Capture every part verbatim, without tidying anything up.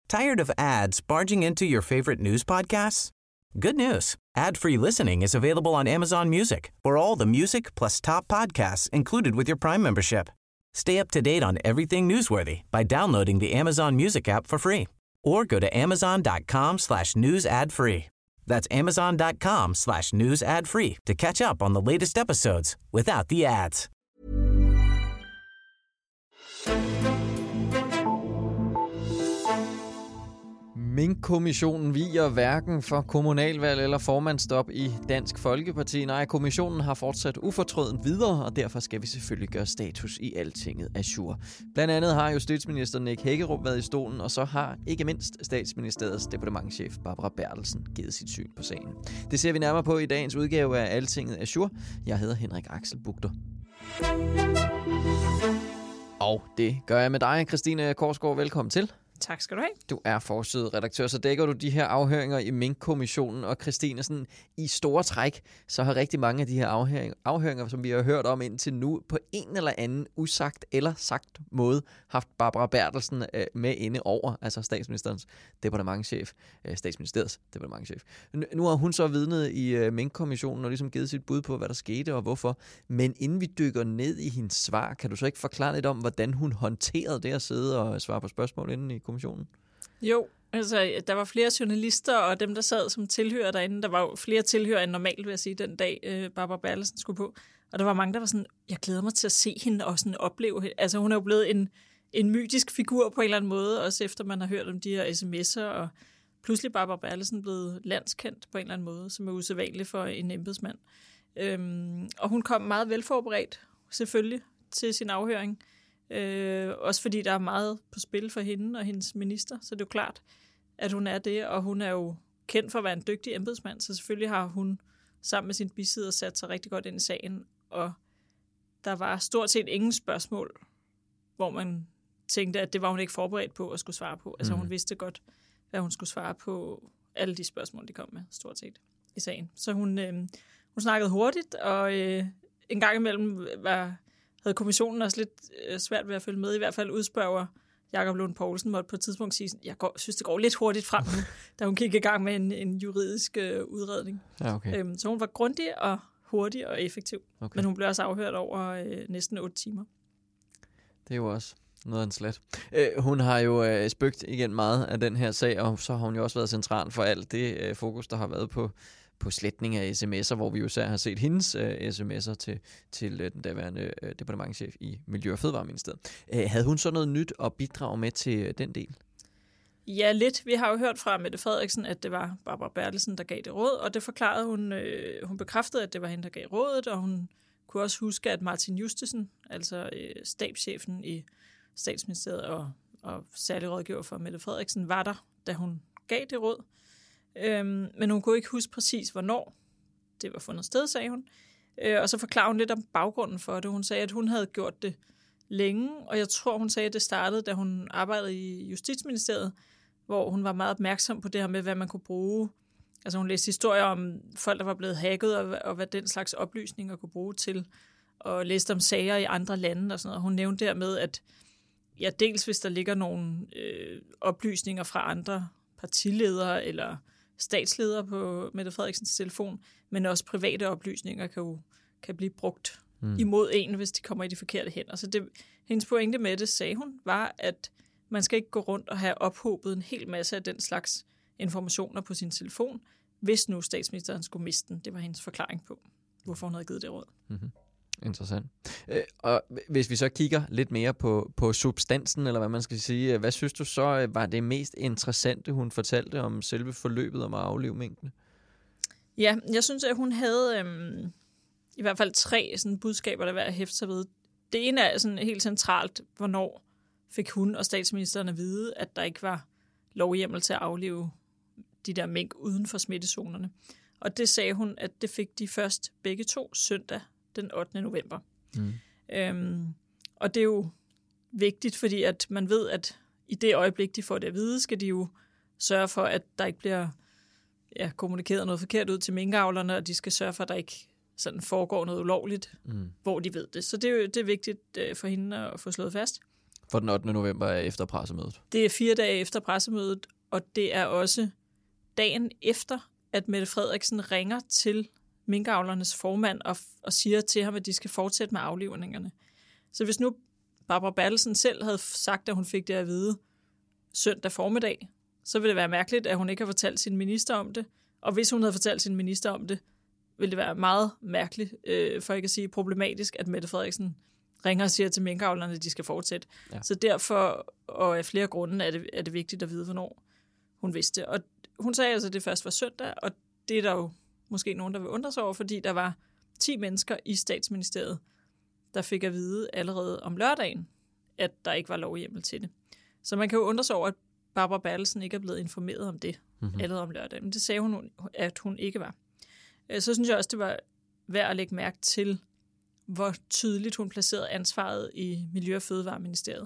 Tired of ads barging into your favorite news podcasts? Good news. Ad-free listening is available on Amazon Music for all the music plus top podcasts included with your Prime membership. Stay up to date on everything newsworthy by downloading the Amazon Music app for free or go to amazon.com slash news ad free. That's amazon.com slash news ad free to catch up on the latest episodes without the ads. Minkkommissionen viger hverken for kommunalvalg eller formandsstop i Dansk Folkeparti. Nej, kommissionen har fortsat ufortrødent videre, og derfor skal vi selvfølgelig gøre status i Altinget ajour. Blandt andet har justitsminister Nick Hækkerup været i stolen, og så har ikke mindst statsministeriets departementschef Barbara Bertelsen givet sit syn på sagen. Det ser vi nærmere på i dagens udgave af Altinget ajour. Jeg hedder Henrik Axel Bugter. Og det gør jeg med dig, Christine Korsgaard. Velkommen til. Tak skal du have. Du er forsideredaktør, så dækker du de her afhøringer i Minkkommissionen. Og Christine, sådan i store træk, så har rigtig mange af de her afhøringer, afhøringer, som vi har hørt om indtil nu, på en eller anden usagt eller sagt måde, haft Barbara Bertelsen øh, med inde over, altså statsministerens departementschef, øh, statsministeriets departementschef. Nu har hun så vidnet i øh, Minkkommissionen og ligesom givet sit bud på, hvad der skete og hvorfor. Men inden vi dykker ned i hendes svar, kan du så ikke forklare lidt om, hvordan hun håndterede det at sidde og svare på spørgsmål inden i kommissionen? Jo, altså der var flere journalister, og dem, der sad som tilhører derinde, der var jo flere tilhører end normalt, vil jeg sige, den dag øh, Barbara Bertelsen skulle på. Og der var mange, der var sådan, jeg glæder mig til at se hende og sådan opleve hende. Altså hun er jo blevet en, en mytisk figur på en eller anden måde, også efter man har hørt om de her sms'er, og pludselig Barbara Bertelsen blevet landskendt på en eller anden måde, som er usædvanligt for en embedsmand. Øhm, og hun kom meget velforberedt, selvfølgelig, til sin afhøring. Øh, også fordi der er meget på spil for hende og hendes minister, så det er jo klart, at hun er det, og hun er jo kendt for at være en dygtig embedsmand, så selvfølgelig har hun sammen med sin bisidder sat sig rigtig godt ind i sagen, og der var stort set ingen spørgsmål, hvor man tænkte, at det var hun ikke forberedt på at skulle svare på. Altså hun vidste godt, hvad hun skulle svare på alle de spørgsmål, de kom med, stort set, i sagen. Så hun, øh, hun snakkede hurtigt, og øh, en gang imellem var havde kommissionen også lidt øh, svært ved at følge med. I hvert fald udspørger Jakob Lund Poulsen måtte på et tidspunkt sige, jeg går, synes, det går lidt hurtigt frem nu, da hun gik i gang med en, en juridisk øh, udredning. Ja, okay. øhm, så hun var grundig og hurtig og effektiv. Okay. Men hun blev også afhørt over øh, næsten otte timer. Det er jo også noget af en slat. Øh, hun har jo øh, spøgt igen meget af den her sag, og så har hun jo også været central for alt det øh, fokus, der har været på på sletning af sms'er, hvor vi jo især har set hendes øh, sms'er til, til øh, den daværende øh, departementschef i Miljø- og Fødevareministeriet. Øh, havde hun så noget nyt at bidrage med til øh, den del? Ja, lidt. Vi har jo hørt fra Mette Frederiksen, at det var Barbara Bertelsen, der gav det råd, og det forklarede hun. Øh, hun bekræftede, at det var hende, der gav rådet, og hun kunne også huske, at Martin Justesen, altså øh, stabschefen i Statsministeriet og, og særlig rådgiver for Mette Frederiksen, var der, da hun gav det råd. Øhm, men hun kunne ikke huske præcis, hvornår det var fundet sted, sagde hun. Øh, og så forklarede hun lidt om baggrunden for det. Hun sagde, at hun havde gjort det længe, og jeg tror, hun sagde, at det startede, da hun arbejdede i Justitsministeriet, hvor hun var meget opmærksom på det her med, hvad man kunne bruge. Altså hun læste historier om folk, der var blevet hacket, og, og hvad den slags oplysninger kunne bruge til, og læste om sager i andre lande og sådan noget. Hun nævnte dermed, at ja, dels hvis der ligger nogle øh, oplysninger fra andre partiledere eller statsledere på Mette Frederiksens telefon, men også private oplysninger kan jo kan blive brugt mm. imod en, hvis de kommer i de forkerte hænder. Så det, hendes pointe med det, sagde hun, var, at man skal ikke gå rundt og have ophobet en hel masse af den slags informationer på sin telefon, hvis nu statsministeren skulle miste den. Det var hendes forklaring på, hvorfor hun havde givet det råd. Mm-hmm. Interessant. Øh, og hvis vi så kigger lidt mere på, på substansen, eller hvad man skal sige, hvad synes du så var det mest interessante, hun fortalte om selve forløbet om at aflive minkene? Ja, jeg synes, at hun havde øhm, i hvert fald tre sådan, budskaber, der var at hæfte sig ved. Det ene er sådan helt centralt, hvornår fik hun og statsministeren at vide, at der ikke var lovhjemmel til at aflive de der mink uden for smittezonerne. Og det sagde hun, at det fik de først begge to søndag den ottende november. Mm. Øhm, og det er jo vigtigt, fordi at man ved, at i det øjeblik, de får det at vide, skal de jo sørge for, at der ikke bliver ja, kommunikeret noget forkert ud til minkavlerne, og de skal sørge for, at der ikke sådan foregår noget ulovligt, mm. hvor de ved det. Så det er jo det er vigtigt øh, for hende at få slået fast. For den ottende november er efter pressemødet. Det er fire dage efter pressemødet, og det er også dagen efter, at Mette Frederiksen ringer til minkavlernes formand og, og siger til ham, at de skal fortsætte med aflivningerne. Så hvis nu Barbara Bertelsen selv havde sagt, at hun fik det at vide søndag formiddag, så ville det være mærkeligt, at hun ikke har fortalt sin minister om det. Og hvis hun havde fortalt sin minister om det, ville det være meget mærkeligt, øh, for ikke at sige problematisk, at Mette Frederiksen ringer og siger til minkavlerne, at de skal fortsætte. Ja. Så derfor, og af flere grunde, er det, er det vigtigt at vide, hvornår hun vidste. Og hun sagde altså, at det først var søndag, og det er der jo måske nogen, der vil undre sig over, fordi der var ti mennesker i statsministeriet, der fik at vide allerede om lørdagen, at der ikke var lovhjemmel til det. Så man kan jo undre sig over, at Barbara Bertelsen ikke er blevet informeret om det mm-hmm. allerede om lørdagen. Men det sagde hun, at hun ikke var. Så synes jeg også, det var værd at lægge mærke til, hvor tydeligt hun placerede ansvaret i Miljø- og Fødevareministeriet,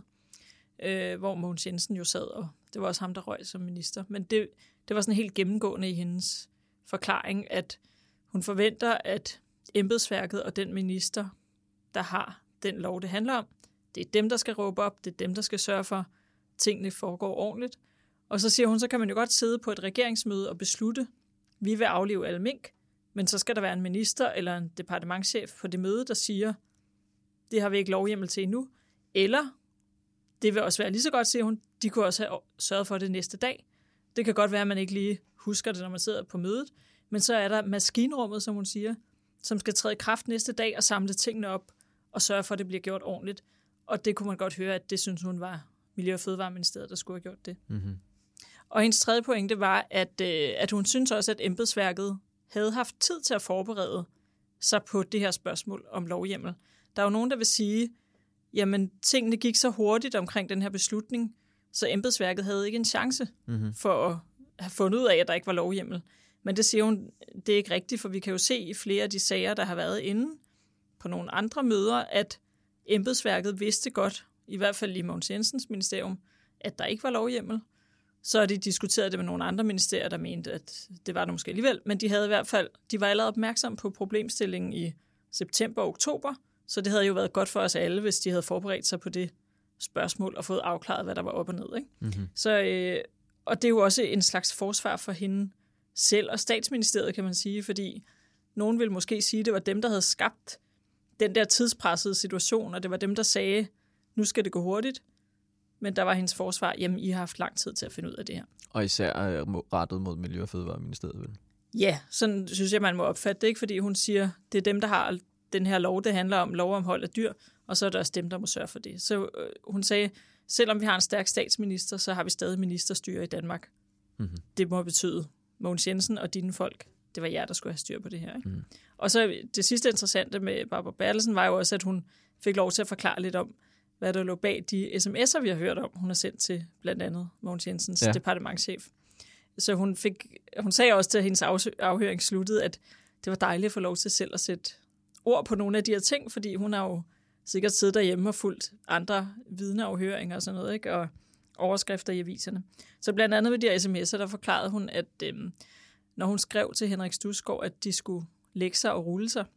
øh, hvor Mogens Jensen jo sad, og det var også ham, der røg som minister. Men det, det var sådan helt gennemgående i hendes forklaring, at hun forventer, at embedsværket og den minister, der har den lov, det handler om, det er dem, der skal råbe op, det er dem, der skal sørge for, at tingene foregår ordentligt. Og så siger hun, så kan man jo godt sidde på et regeringsmøde og beslutte, vi vil aflive alle mink, men så skal der være en minister eller en departementschef på det møde, der siger, det har vi ikke lovhjemmel til endnu. Eller, det vil også være lige så godt, siger hun, de kunne også have sørget for det næste dag. Det kan godt være, at man ikke lige husker det, når man sidder på mødet, men så er der maskinrummet, som hun siger, som skal træde i kraft næste dag og samle tingene op og sørge for, at det bliver gjort ordentligt. Og det kunne man godt høre, at det synes hun var Miljø- og Fødevareministeriet, der skulle have gjort det. Mm-hmm. Og hendes tredje pointe var, at, øh, at hun synes også, at embedsværket havde haft tid til at forberede sig på det her spørgsmål om lovhjemmel. Der er jo nogen, der vil sige, jamen tingene gik så hurtigt omkring den her beslutning, så embedsværket havde ikke en chance mm-hmm. for at have fundet ud af, at der ikke var lovhjemmel. Men det siger hun, det er ikke rigtigt, for vi kan jo se i flere af de sager, der har været inde på nogle andre møder, at embedsværket vidste godt, i hvert fald i Mogens Jensens ministerium, at der ikke var lovhjemmel. Så har de diskuteret det med nogle andre ministerier, der mente, at det var det måske alligevel. Men de havde i hvert fald, de var allerede opmærksomme på problemstillingen i september og oktober, så det havde jo været godt for os alle, hvis de havde forberedt sig på det spørgsmål og fået afklaret, hvad der var op og ned. Ikke? Mm-hmm. Så, øh, og det er jo også en slags forsvar for hende selv og statsministeriet, kan man sige, fordi nogen vil måske sige, at det var dem, der havde skabt den der tidspressede situation, og det var dem, der sagde, nu skal det gå hurtigt. Men der var hendes forsvar, jamen I har haft lang tid til at finde ud af det her. Og især rettet mod Miljø- og Fødevareministeriet, vel? Ja, sådan synes jeg, man må opfatte det, ikke? Fordi hun siger, det er dem, der har den her lov, det handler om lov om hold af dyr, og så er der også dem, der må sørge for det. Så øh, hun sagde, selvom vi har en stærk statsminister, så har vi stadig ministerstyre i Danmark. Mm-hmm. Det må betyde, Mogens Jensen og dine folk, det var jer, der skulle have styr på det her. Ikke? Mm. Og så det sidste interessante med Barbara Bertelsen var jo også, at hun fik lov til at forklare lidt om, hvad der lå bag de sms'er, vi har hørt om, hun har sendt til blandt andet Mogens Jensens ja. departementschef. Så hun, fik, hun sagde også til, at hendes afhøring sluttede, at det var dejligt at få lov til selv at sætte ord på nogle af de her ting, fordi hun har jo sikkert siddet derhjemme og fulgt andre vidneafhøringer og sådan noget, ikke? Og overskrifter i aviserne. Så blandt andet ved de her sms'er, der forklarede hun, at øhm, når hun skrev til Henrik Studsgaard, at de skulle lægge sig og rulle sig,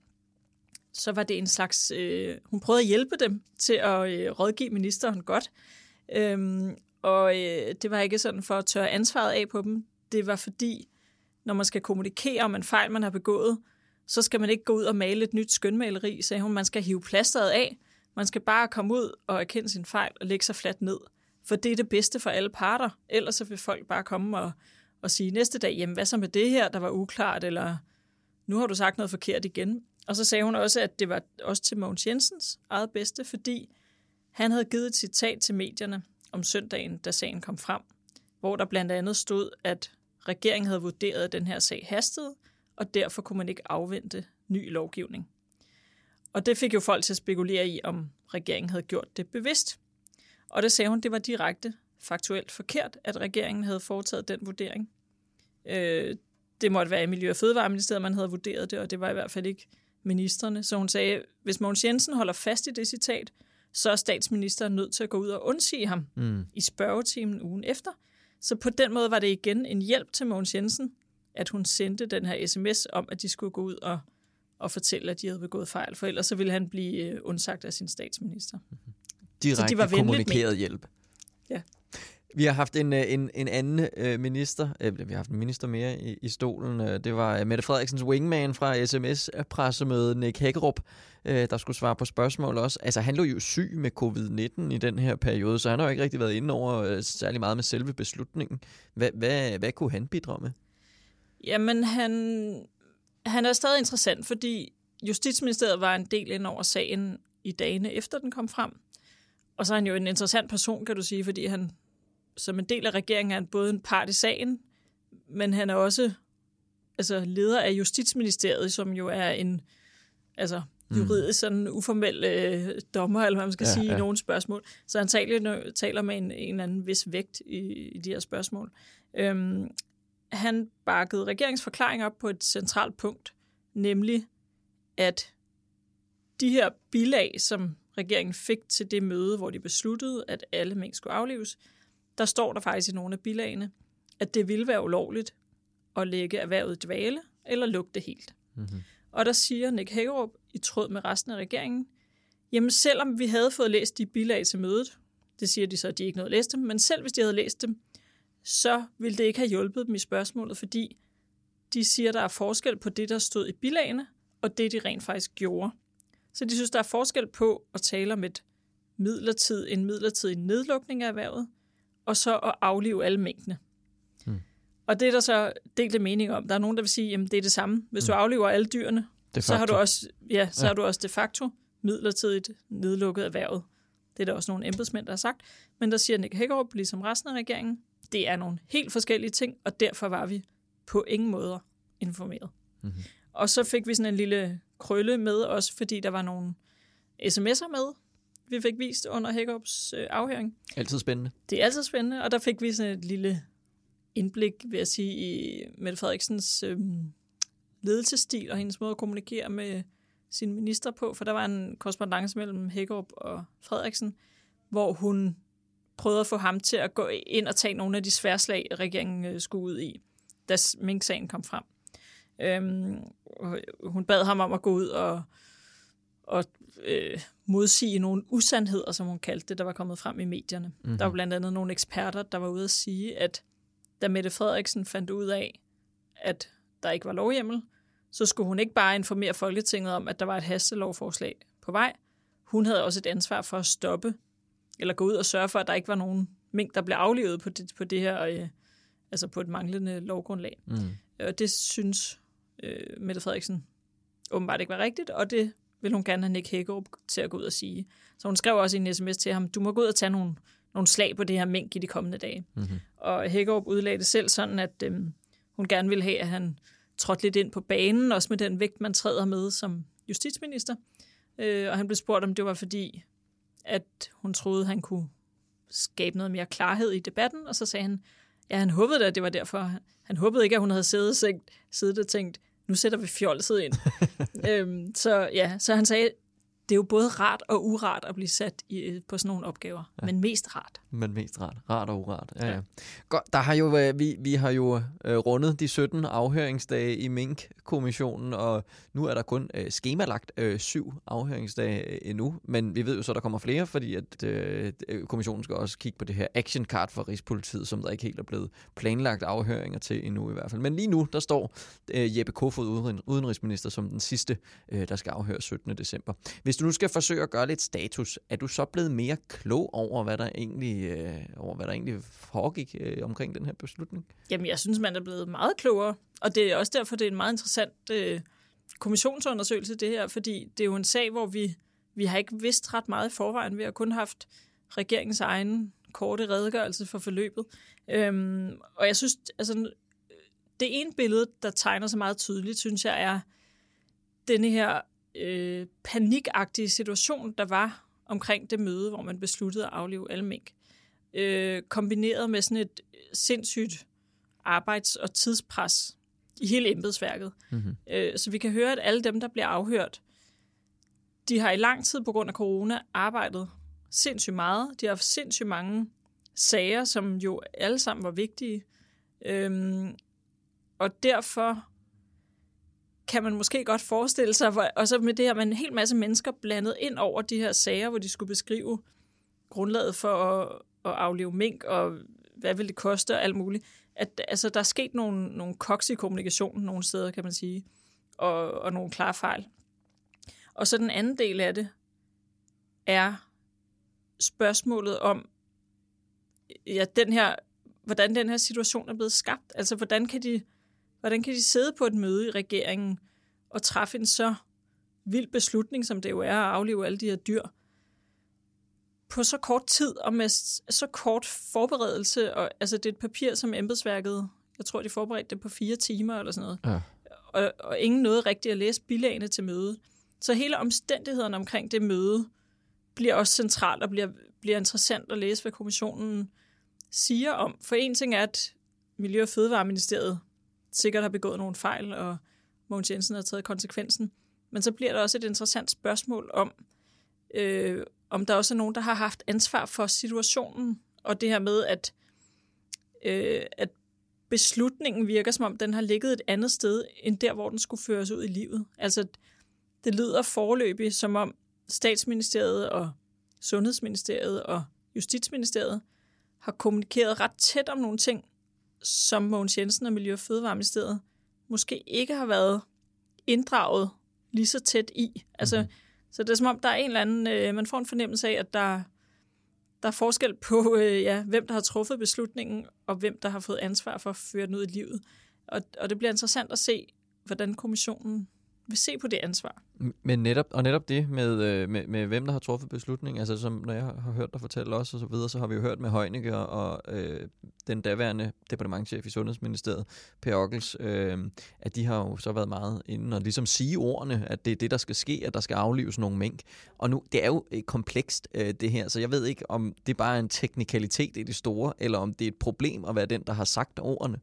så var det en slags, øh, hun prøvede at hjælpe dem til at øh, rådgive ministeren godt. Øhm, og øh, det var ikke sådan for at tørre ansvaret af på dem. Det var fordi, når man skal kommunikere om en fejl, man har begået, så skal man ikke gå ud og male et nyt skønmaleri, sagde hun. Man skal hive plasteret af. Man skal bare komme ud og erkende sin fejl og lægge sig fladt ned. For det er det bedste for alle parter. Ellers så vil folk bare komme og, og sige næste dag, jamen hvad så med det her, der var uklart, eller nu har du sagt noget forkert igen. Og så sagde hun også, at det var også til Mogens Jensens eget bedste, fordi han havde givet et citat til medierne om søndagen, da sagen kom frem, hvor der blandt andet stod, at regeringen havde vurderet, at den her sag hastede, og derfor kunne man ikke afvente ny lovgivning. Og det fik jo folk til at spekulere i, om regeringen havde gjort det bevidst. Og det sagde hun, det var direkte faktuelt forkert, at regeringen havde foretaget den vurdering. Øh, det måtte være i Miljø- og Fødevareministeriet, man havde vurderet det, og det var i hvert fald ikke ministerne. Så hun sagde, hvis Mogens Jensen holder fast i det citat, så er statsministeren nødt til at gå ud og undsige ham mm. i spørgetimen ugen efter. Så på den måde var det igen en hjælp til Mogens Jensen, at hun sendte den her sms om, at de skulle gå ud og, og fortælle, at de havde begået fejl, for ellers så ville han blive undsagt af sin statsminister. Mm-hmm. Direkte så de var kommunikeret hjælp. Ja. Vi har haft en, en, en anden øh, minister, øh, vi har haft en minister mere i, i stolen. Det var Mette Frederiksens wingman fra S M S-pressemødet, Nick Hækkerup, øh, der skulle svare på spørgsmål også. Altså, han lå jo syg med covid nitten i den her periode, så han har jo ikke rigtig været inde over øh, særlig meget med selve beslutningen. Hvad, hvad, hvad kunne han bidrage med? Jamen, han, han er stadig interessant, fordi Justitsministeriet var en del ind over sagen i dagene efter den kom frem. Og så er han jo en interessant person, kan du sige, fordi han som en del af regeringen er han både en part i sagen, men han er også altså, leder af Justitsministeriet, som jo er en altså, juridisk sådan uformel øh, dommer, eller hvad man skal ja, sige, ja. i nogle spørgsmål. Så han taler, taler med en, en eller anden vis vægt i, i de her spørgsmål. Øhm, han bakkede regeringsforklaring op på et centralt punkt, nemlig at de her bilag, som regeringen fik til det møde, hvor de besluttede, at alle mink skulle aflives, der står der faktisk i nogle af bilagene, at det ville være ulovligt at lægge erhvervet i dvale eller lukke det helt. Mm-hmm. Og der siger Nick Hækkerup i tråd med resten af regeringen, jamen selvom vi havde fået læst de bilag til mødet, det siger de så, at de ikke nåede at læse dem, men selv hvis de havde læst dem, så ville det ikke have hjulpet dem i spørgsmålet, fordi de siger, at der er forskel på det, der stod i bilagene, og det, de rent faktisk gjorde. Så de synes, der er forskel på at tale om et midlertid, en midlertidig nedlukning af erhvervet, og så at aflive alle minkene. Hmm. Og det er der så delte mening om. Der er nogen, der vil sige, at det er det samme. Hvis hmm. du afliver alle dyrene, så har du også, ja, så ja. har du også de facto midlertidigt nedlukket erhvervet. Det er der også nogle embedsmænd, der har sagt. Men der siger Nick Hækkerup, ligesom resten af regeringen, det er nogle helt forskellige ting, og derfor var vi på ingen måder informeret. Mm-hmm. Og så fik vi sådan en lille krølle med, også fordi der var nogle sms'er med, vi fik vist under Hækkerups øh, afhøring. Altid spændende. Det er altid spændende, og der fik vi sådan et lille indblik, vil jeg sige, i Mette Frederiksens øh, ledelsesstil og hendes måde at kommunikere med sine minister på, for der var en korrespondance mellem Hækkerup og Frederiksen, hvor hun prøvede at få ham til at gå ind og tage nogle af de sværslag, regeringen skulle ud i, da mink-sagen kom frem. Øhm, hun bad ham om at gå ud og, og øh, modsige nogle usandheder, som hun kaldte det, der var kommet frem i medierne. Mm-hmm. Der var blandt andet nogle eksperter, der var ude at sige, at da Mette Frederiksen fandt ud af, at der ikke var lovhjemmel, så skulle hun ikke bare informere Folketinget om, at der var et hastelovforslag på vej. Hun havde også et ansvar for at stoppe, eller gå ud og sørge for, at der ikke var nogen mink, der blev aflivet på det, på det her, øh, altså på et manglende lovgrundlag. Mm. Og det synes øh, Mette Frederiksen åbenbart ikke var rigtigt, og det vil hun gerne have Nick Hækkerup til at gå ud og sige. Så hun skrev også i en sms til ham, du må gå ud og tage nogle, nogle slag på det her mink i de kommende dage. Mm-hmm. Og Hækkerup udlagde det selv sådan, at øh, hun gerne ville have, at han trådte lidt ind på banen, også med den vægt, man træder med som justitsminister. Øh, og han blev spurgt, om det var fordi, at hun troede, han kunne skabe noget mere klarhed i debatten, og så sagde han, ja, han håbede da, at det var derfor. Han håbede ikke, at hun havde siddet, siddet og tænkt, nu sætter vi fjolset ind. øhm, så ja, så han sagde, det er jo både rart og urart at blive sat i, på sådan nogle opgaver, ja. men mest rart. Men mest rart. Rart og urart. Ja, ja. Godt, der har jo, vi, vi har jo øh, rundet de sytten afhøringsdage i Mink-kommissionen, og nu er der kun øh, skemalagt øh, syv afhøringsdage endnu, men vi ved jo så, der kommer flere, fordi at øh, kommissionen skal også kigge på det her action card for Rigspolitiet, som der ikke helt er blevet planlagt afhøringer til endnu i hvert fald. Men lige nu, der står øh, Jeppe Kofod, uden, udenrigsminister, som den sidste, øh, der skal afhøre syttende december. Hvis du nu skal forsøge at gøre lidt status, er du så blevet mere klog over, hvad der egentlig, øh, over, hvad der egentlig foregik øh, omkring den her beslutning? Jamen, jeg synes, man er blevet meget klogere, og det er også derfor, det er en meget interessant øh, kommissionsundersøgelse, det her, fordi det er jo en sag, hvor vi, vi har ikke vidst ret meget i forvejen. Vi har kun haft regeringens egen korte redegørelse for forløbet. Øhm, og jeg synes, altså, det ene billede, der tegner sig meget tydeligt, synes jeg, er denne her Øh, panikagtige situation, der var omkring det møde, hvor man besluttede at aflive alle mink, øh, kombineret med sådan et sindssygt arbejds- og tidspres i hele embedsværket. Mm-hmm. Øh, så vi kan høre, at alle dem, der bliver afhørt, de har i lang tid på grund af corona arbejdet sindssygt meget. De har haft sindssygt mange sager, som jo alle sammen var vigtige. Øh, og derfor kan man måske godt forestille sig, og så med det her med en hel masse mennesker blandet ind over de her sager, hvor de skulle beskrive grundlaget for at, at aflive mink, og hvad vil det koste og alt muligt. At, altså, der er sket nogle, nogle koks i kommunikationen nogle steder, kan man sige, og, og nogle klare fejl. Og så den anden del af det er spørgsmålet om, ja, den her, hvordan den her situation er blevet skabt. Altså, hvordan kan de, hvordan kan de sidde på et møde i regeringen og træffe en så vild beslutning, som det jo er at aflive alle de her dyr, på så kort tid og med så kort forberedelse. Og, altså, det er et papir, som embedsværket, jeg tror, de forberedte det på fire timer eller sådan noget. Ja. Og, og ingen nåede rigtigt at læse bilagene til mødet. Så hele omstændighederne omkring det møde bliver også centralt og bliver, bliver interessant at læse, hvad kommissionen siger om. For en ting er, at Miljø- og Fødevareministeriet sikkert har begået nogle fejl, og Mogens Jensen har taget konsekvensen. Men så bliver der også et interessant spørgsmål om, øh, om der også er nogen, der har haft ansvar for situationen, og det her med, at, øh, at beslutningen virker, som om den har ligget et andet sted, end der, hvor den skulle føres ud i livet. Altså, det lyder foreløbig, som om Statsministeriet og Sundhedsministeriet og Justitsministeriet har kommunikeret ret tæt om nogle ting, som Mogens Jensen og Miljø- og Fødevareministeriet måske ikke har været inddraget lige så tæt i. Altså, mm-hmm. Så det er som om, der er en eller anden, øh, man får en fornemmelse af, at der, der er forskel på, øh, ja, hvem der har truffet beslutningen, og hvem der har fået ansvar for at føre den ud i livet. Og, og det bliver interessant at se, hvordan kommissionen vil se på det ansvar. Men netop, og netop det med, med, med hvem der har truffet beslutningen, altså som når jeg har hørt dig fortælle også og så videre, så har vi jo hørt med Heunicke og øh, den daværende departementschef i Sundhedsministeriet, Per Ockels, øh, at de har jo så været meget inde og ligesom sige ordene, at det er det, der skal ske, at der skal aflives nogle mink. Og nu, det er jo komplekst øh, det her, så jeg ved ikke, om det bare er en teknikalitet i det store, eller om det er et problem at være den, der har sagt ordene.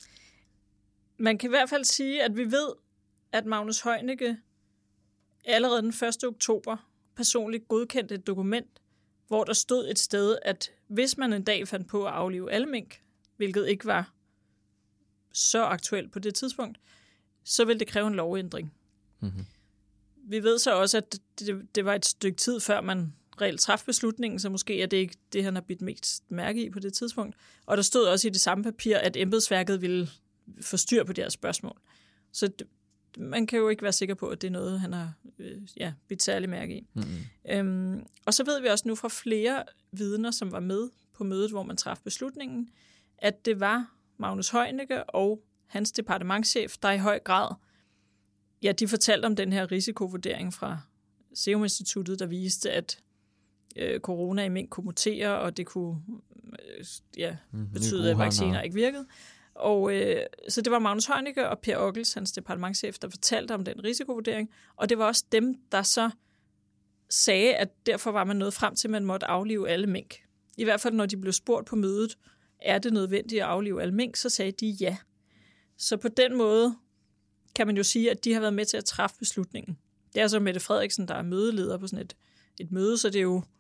Man kan i hvert fald sige, at vi ved, at Magnus Heunicke allerede den første oktober personligt godkendte et dokument, hvor der stod et sted, at hvis man en dag fandt på at aflive alle mink, hvilket ikke var så aktuelt på det tidspunkt, så ville det kræve en lovændring. Mm-hmm. Vi ved så også, at det, det var et stykke tid, før man reelt traf beslutningen, så måske er det ikke det, han har bidt mest mærke i på det tidspunkt. Og der stod også i det samme papir, at embedsværket ville få styr på de her spørgsmål. Så det, man kan jo ikke være sikker på, at det er noget, han har øh, ja, bidt særlig mærke i. Mm-hmm. Øhm, og så ved vi også nu fra flere vidner, som var med på mødet, hvor man traf beslutningen, at det var Magnus Heunicke og hans departementschef, der i høj grad, ja, de fortalte om den her risikovurdering fra Serum Instituttet, der viste, at øh, corona i mink kunne mutere, og det kunne øh, ja, mm, betyde, at vacciner ikke virkede. Og øh, så det var Magnus Heunicke og Per Ockels, hans departementschef, der fortalte om den risikovurdering, og det var også dem, der så sagde, at derfor var man nået frem til, at man måtte aflive alle mink. I hvert fald, når de blev spurgt på mødet, er det nødvendigt at aflive alle mink, så sagde de ja. Så på den måde kan man jo sige, at de har været med til at træffe beslutningen. Det er så Mette Frederiksen, der er mødeleder på sådan et, et møde, så det er jo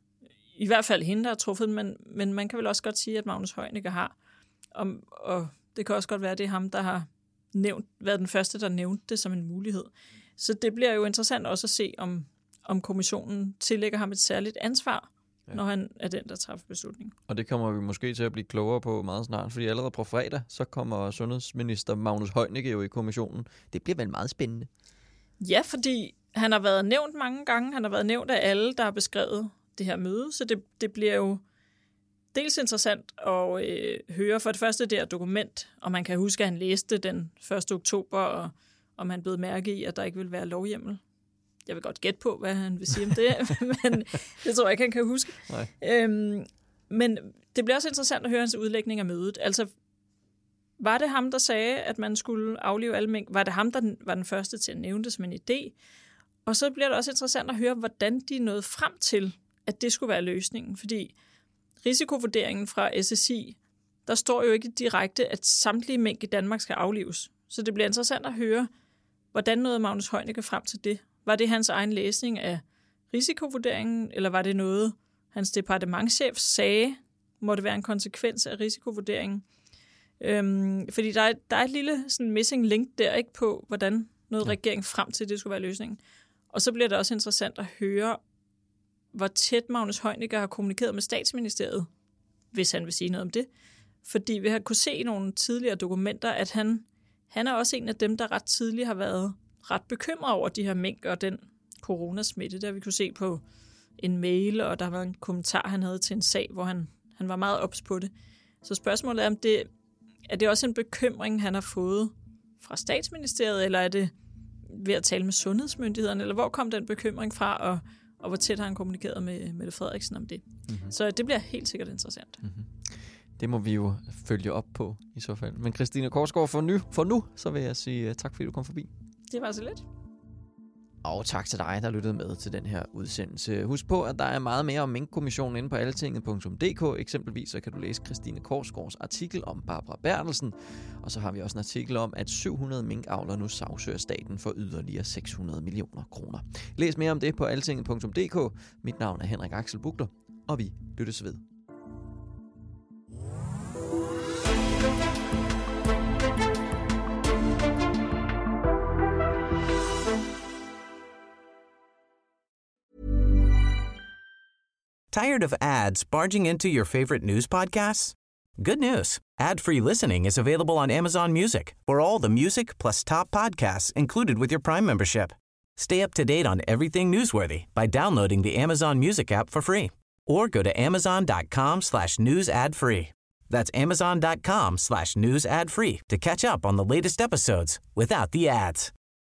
i hvert fald hende, der har truffet den, men, men man kan vel også godt sige, at Magnus Heunicke har. Og, og det kan også godt være, at det er ham, der har nævnt, været den første, der nævnte det som en mulighed. Så det bliver jo interessant også at se, om, om kommissionen tillægger ham et særligt ansvar, ja, når han er den, der træffer beslutningen. Og det kommer vi måske til at blive klogere på meget snart, fordi allerede på fredag, så kommer sundhedsminister Magnus Heunicke jo i kommissionen. Det bliver vel meget spændende. Ja, fordi han har været nævnt mange gange. Han har været nævnt af alle, der har beskrevet det her møde, så det, det bliver jo dels interessant at øh, høre for det første det her dokument, og man kan huske, at han læste den første oktober, og om han blev mærke i, at der ikke vil være lovhjemmel. Jeg vil godt gætte på, hvad han vil sige om det, men det tror jeg ikke, han kan huske. Øhm, men det bliver også interessant at høre hans udlægning af mødet. Altså, var det ham, der sagde, at man skulle aflive alle mink? Var det ham, der var den første til at nævne det som en idé? Og så bliver det også interessant at høre, hvordan de nåede frem til, at det skulle være løsningen, fordi risikovurderingen fra S S I, der står jo ikke direkte, at samtlige mink i Danmark skal aflives. Så det bliver interessant at høre, hvordan nåede Magnus Heunicke frem til det. Var det hans egen læsning af risikovurderingen, eller var det noget, hans departementschef sagde, må det være en konsekvens af risikovurderingen? Øhm, fordi der er, der er et lille sådan missing link der, ikke, på, hvordan nåede ja. regeringen frem til, det skulle være løsningen. Og så bliver det også interessant at høre, hvor tæt Magnus Heunicke har kommunikeret med statsministeriet, hvis han vil sige noget om det. Fordi vi har kunne se i nogle tidligere dokumenter, at han, han er også en af dem, der ret tidligt har været ret bekymret over de her mink og den coronasmitte. Der vi kunne se på en mail, og der var en kommentar, han havde til en sag, hvor han, han var meget ops på det. Så spørgsmålet er, om det, er det også en bekymring, han har fået fra statsministeriet, eller er det ved at tale med sundhedsmyndighederne, eller hvor kom den bekymring fra, og, og hvor tæt har han kommunikeret med Mette Frederiksen om det? Mm-hmm. Så det bliver helt sikkert interessant. Mm-hmm. Det må vi jo følge op på i så fald. Men Christine Korsgaard, for nu, for nu så vil jeg sige uh, tak, fordi du kom forbi. Det var så lidt. Og tak til dig, der lyttede med til den her udsendelse. Husk på, at der er meget mere om Minkkommissionen inde på altinget punktum d k. Eksempelvis så kan du læse Christine Korsgaards artikel om Barbara Bertelsen. Og så har vi også en artikel om, at syv hundrede minkavlere nu sagsøger staten for yderligere seks hundrede millioner kroner. Læs mere om det på altinget punktum d k. Mit navn er Henrik Axel Bugter, og vi lyttes ved. Tired of ads barging into your favorite news podcasts? Good news. Ad-free listening is available on Amazon Music for all the music plus top podcasts included with your Prime membership. Stay up to date on everything newsworthy by downloading the Amazon Music app for free or go to amazon.com slash news ad free. That's amazon.com slash news ad free to catch up on the latest episodes without the ads.